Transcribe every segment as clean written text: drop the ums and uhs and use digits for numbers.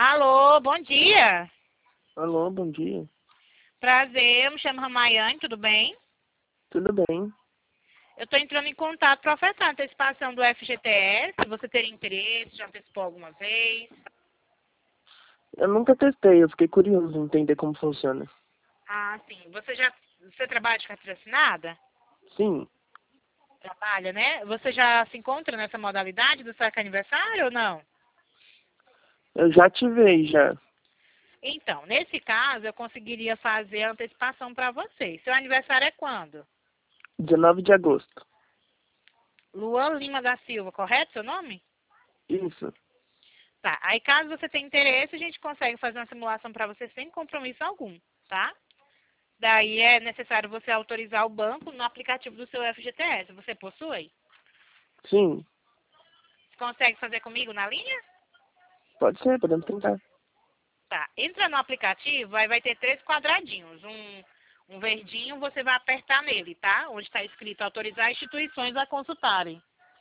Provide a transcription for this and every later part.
Alô, bom dia. Alô, bom dia. Prazer, eu me chamo Ramayane, tudo bem? Tudo bem? Eu estou entrando em contato para ofertar a antecipação do FGTS. Se você teria interesse, já antecipou alguma vez? Eu nunca testei, eu fiquei curioso em entender como funciona. Ah, sim. Você trabalha de carteira assinada? Sim, Trabalha, né? Você já se encontra nessa modalidade do saque aniversário ou não? eu já ativei já. Então, nesse caso, eu conseguiria fazer a antecipação para você. Seu aniversário é quando? 19 de agosto. Luan Lima da Silva, correto seu nome? Isso. Tá. Aí, caso você tenha interesse, a gente consegue fazer uma simulação para você sem compromisso algum, tá? Daí é necessário você autorizar o banco no aplicativo do seu FGTS. Você possui? Sim, Você consegue fazer comigo na linha? pode ser, podemos tentar. Tá. Entra no aplicativo, aí vai ter 3 quadradinhos. Um verdinho, você vai apertar nele, tá? Onde está escrito autorizar instituições a consultarem.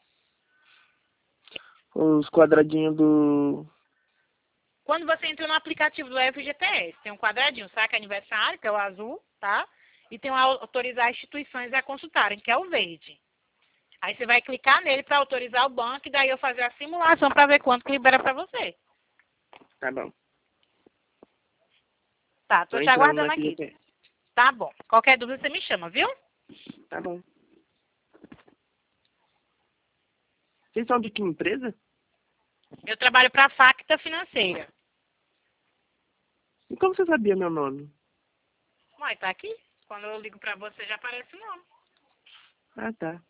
Os quadradinhos do... Quando você entra no aplicativo do FGTS, tem um quadradinho, saca aniversário, que é o azul, tá? E tem o autorizar instituições a consultarem, que é o verde. Aí você vai clicar nele para autorizar o banco e daí eu fazer a simulação para ver quanto que libera para você. Tá bom. Tá, Tô tô te entrando no aguardando aqui. FGTS. Tá bom. Qualquer dúvida você me chama, viu? Tá bom. Vocês são de que empresa? Eu trabalho para a Facta Financeira. E como você sabia meu nome? Uai, tá aqui? Quando eu ligo para você já aparece o nome. Ah, tá.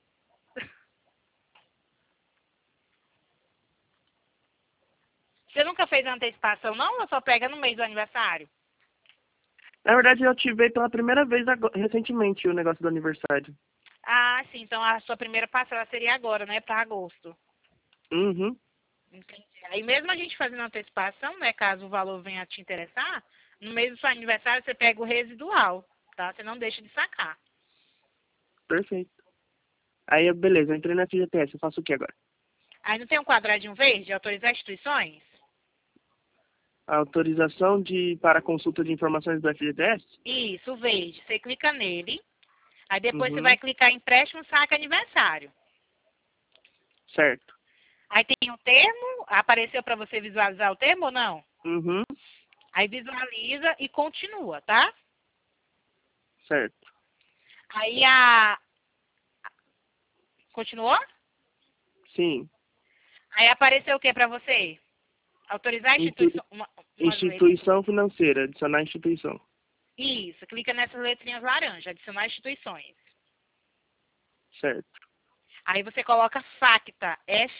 Você nunca fez antecipação, não? Ou só pega no mês do aniversário? Na verdade, eu ativei pela primeira vez recentemente o negócio do aniversário. Ah, sim. Então a sua primeira parcela seria agora, né? Para agosto. Uhum. Entendi. Aí mesmo a gente fazendo antecipação, né? Caso o valor venha a te interessar, no mês do seu aniversário você pega o residual, tá? Você não deixa de sacar. Perfeito. Aí, beleza, eu entrei no FGTS. Eu faço o que agora? Aí não tem um quadradinho verde, autorizar instituições? Autorização para consulta de informações do FGTS? Isso, o verde. Você clica nele. Aí depois você vai Uhum. clicar em empréstimo saque aniversário. Certo. Aí tem um termo, apareceu para você visualizar o termo ou não? Uhum. Aí visualiza e continua, tá? Certo. Aí a... Continuou? Sim. Aí apareceu o que para você? Autorizar a Intu- instituição... umas letras. instituição financeira. Adicionar instituição. Isso, clica nessas letrinhas laranja, adicionar instituições. Certo. Aí você coloca FACTA,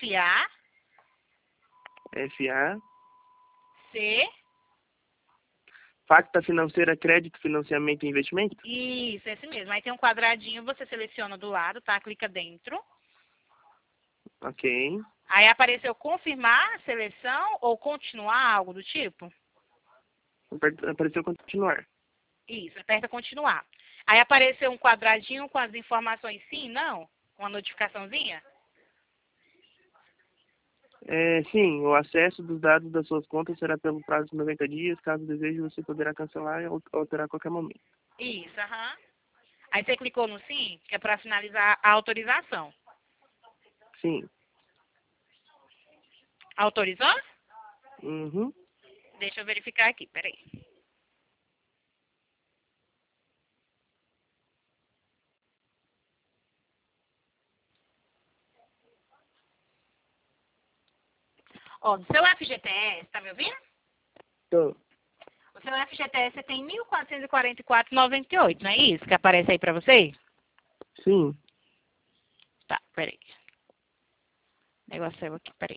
FA. FAC, Facta financeira, crédito, financiamento e investimento? isso, esse mesmo. Aí tem um quadradinho, você seleciona do lado, tá? Clica dentro. Ok. Aí apareceu confirmar a seleção ou continuar, algo do tipo? Apareceu continuar. Isso, aperta continuar. Aí apareceu um quadradinho com as informações sim, não? Com a notificaçãozinha? Sim, o acesso dos dados das suas contas será pelo prazo de 90 dias. Caso deseje, você poderá cancelar e alterar a qualquer momento. Isso, aham. Aí você clicou no sim, que é para finalizar a autorização. Sim. Autorizou? Uhum. Deixa eu verificar aqui, peraí. Ó, do seu FGTS, tá me ouvindo? Então, O seu FGTS tem 1.444,98, não é isso que aparece aí pra você? sim. Tá, peraí. O negócio saiu aqui, peraí.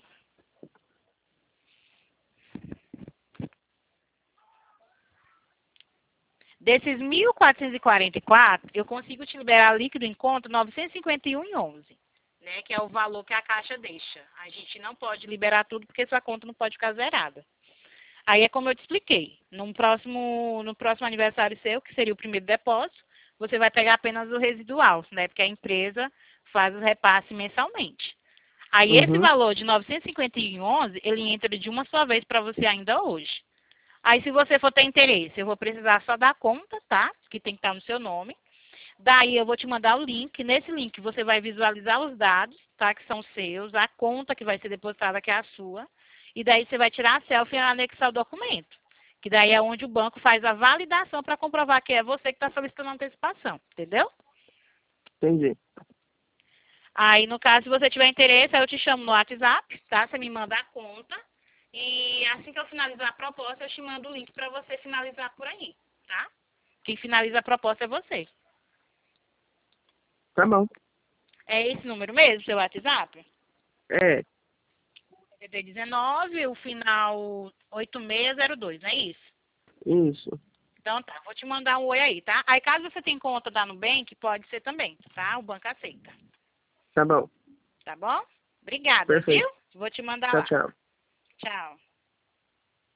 Desses 1.444, eu consigo te liberar líquido em conta 951,11, né? Que é o valor que a Caixa deixa. A gente não pode liberar tudo porque sua conta não pode ficar zerada. Aí é como eu te expliquei. No próximo aniversário seu, que seria o primeiro depósito, você vai pegar apenas o residual, né? Porque a empresa faz o repasse mensalmente. Aí esse Uhum. valor de 951,11, ele entra de uma só vez para você ainda hoje. Aí se você for ter interesse, eu vou precisar só da conta, tá? Que tem que estar no seu nome. Daí eu vou te mandar o link. Nesse link você vai visualizar os dados, tá? Que são seus, a conta que vai ser depositada, que é a sua. E daí você vai tirar a selfie e anexar o documento. Que daí é onde o banco faz a validação para comprovar que é você que está solicitando a antecipação, entendeu? Entendi. Aí, no caso, se você tiver interesse, aí eu te chamo no WhatsApp, tá? Você me manda a conta. E assim que eu finalizar a proposta, eu te mando o link para você finalizar por aí, tá? Quem finaliza a proposta é você. Tá bom. É esse número mesmo, seu WhatsApp? É, DDD 19, o final 8602, não é isso? isso. Então tá, vou te mandar um oi aí, tá? Aí caso você tenha conta da Nubank, pode ser também, tá? O banco aceita. Tá bom. Tá bom? Obrigada, Perfeito. viu? Vou te mandar Tchau, lá. tchau. Tchau.